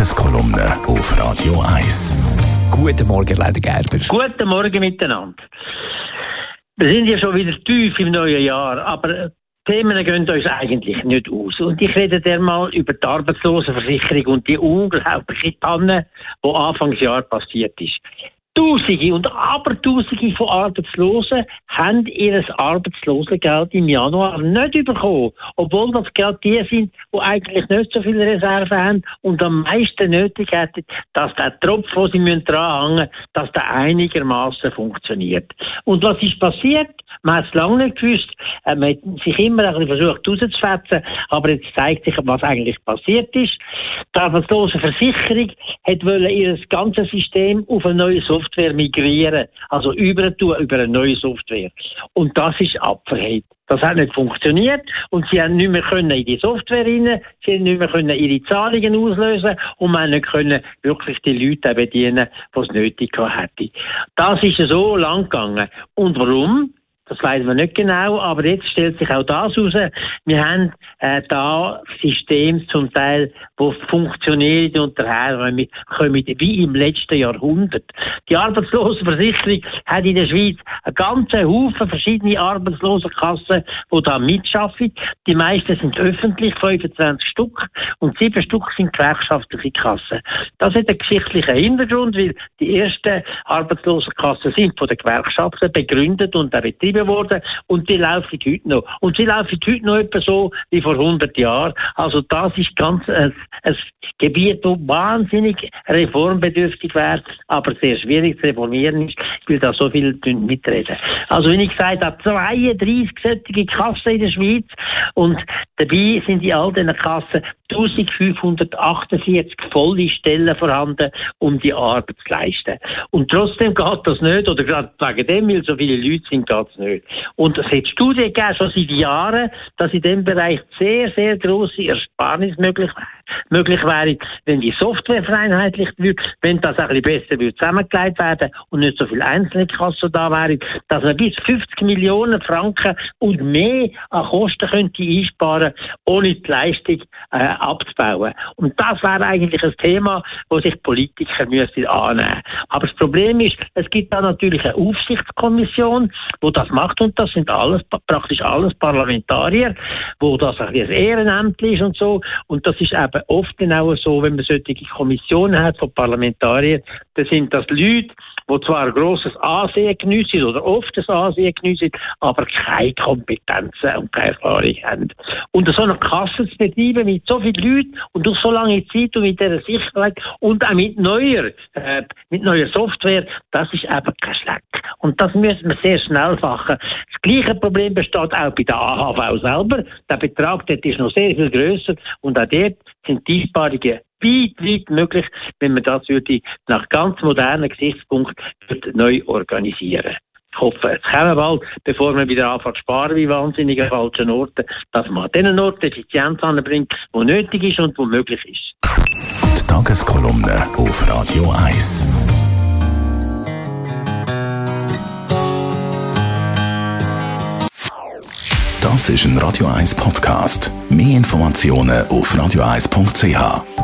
Tageskolumne auf Radio 1. Guten Morgen, Leiter Gerber. Guten Morgen miteinander. Wir sind ja schon wieder tief im neuen Jahr, aber Themen gehen uns eigentlich nicht aus. Und ich rede dann mal über die Arbeitslosenversicherung und die unglaubliche Panne, die Anfangsjahr passiert ist. Tausende und Abertausende von Arbeitslosen haben ihr Arbeitslosengeld im Januar nicht bekommen, obwohl das Geld die sind, die eigentlich nicht so viele Reserven haben und am meisten nötig hätten, dass der Tropf, den sie dranhängen müssen, dass der einigermaßen funktioniert. Und was ist passiert? Man hat es lange nicht gewusst. Man hat sich immer ein bisschen versucht rauszufetzen, aber jetzt zeigt sich, was eigentlich passiert ist. Die Arbeitslosenversicherung wollte ihr ganzes System auf eine neue Software migrieren, also über eine neue Software. Und das ist abverhängt. Das hat nicht funktioniert und sie haben nicht mehr in die Software rein, sie haben nicht mehr ihre Zahlungen auslösen und man nicht wirklich die Leute bedienen, die es nötig hätten. Das ist so lang gegangen. Und warum? Das weiß man nicht genau, aber jetzt stellt sich auch das heraus. Wir haben da Systeme zum Teil, die funktionieren und daherkommen wie im letzten Jahrhundert. Die Arbeitslosenversicherung hat in der Schweiz einen ganzen Haufen verschiedene Arbeitslosenkassen, die da mitschaffen. Die meisten sind öffentlich, 25 Stück, und 7 Stück sind gewerkschaftliche Kassen. Das hat einen geschichtlichen Hintergrund, weil die ersten Arbeitslosenkassen sind von den Gewerkschaften begründet und auch betrieben worden und die laufen heute noch. Und sie laufen heute noch etwa so wie vor 100 Jahren. Also das ist ganz ein Gebiet, das wahnsinnig reformbedürftig wäre, aber sehr schwierig zu reformieren ist, weil da so viele mitreden. Also wie ich gesagt habe, 32 solche Kassen in der Schweiz und dabei sind in all diesen Kassen 1548 volle Stellen vorhanden, um die Arbeit zu leisten. Und trotzdem geht das nicht, oder gerade wegen dem, weil so viele Leute sind, geht es nicht. Und es hat Studien gegeben, schon seit Jahren, dass in diesem Bereich sehr, sehr grosse Ersparnis möglich wäre, wenn die Software vereinheitlicht wird, wenn das ein bisschen besser wird zusammengelegt werden und nicht so viele einzelne Kassen da wären, dass man bis 50 Millionen Franken und mehr an Kosten könnte einsparen, ohne die Leistung abzubauen. Und das wäre eigentlich ein Thema, das sich Politiker annehmen müssen. Aber das Problem ist, es gibt da natürlich eine Aufsichtskommission, die das macht, und das sind praktisch alles Parlamentarier, wo das ein Ehrenamt ist und so. Und das ist eben oft dann auch so, wenn man solche Kommissionen hat von Parlamentariern, dann sind das Leute, die zwar ein grosses Ansehen geniessen oder oft ein Ansehen geniessen, aber keine Kompetenzen und keine Erfahrung haben. Und so eine Kasse zu betreiben mit so vielen Leuten und auf so lange Zeit und mit dieser Sicherheit und auch mit neuer Software, das ist eben kein Schleck. Und das müssen wir sehr schnell machen. Das gleiche Problem besteht auch bei der AHV selber. Der Betrag dort ist noch sehr viel grösser und auch dort sind die Einsparungen weit möglich, wenn man das würde nach ganz modernen Gesichtspunkten neu organisieren. Ich hoffe, es kommen bald, bevor wir wieder anfangen zu sparen, wie wahnsinnig an falschen Orten, dass man an den Orten Effizienz anbringt, wo nötig ist und wo möglich ist. Die Tageskolumne auf Radio 1. Das ist ein Radio 1 Podcast. Mehr Informationen auf radio1.ch.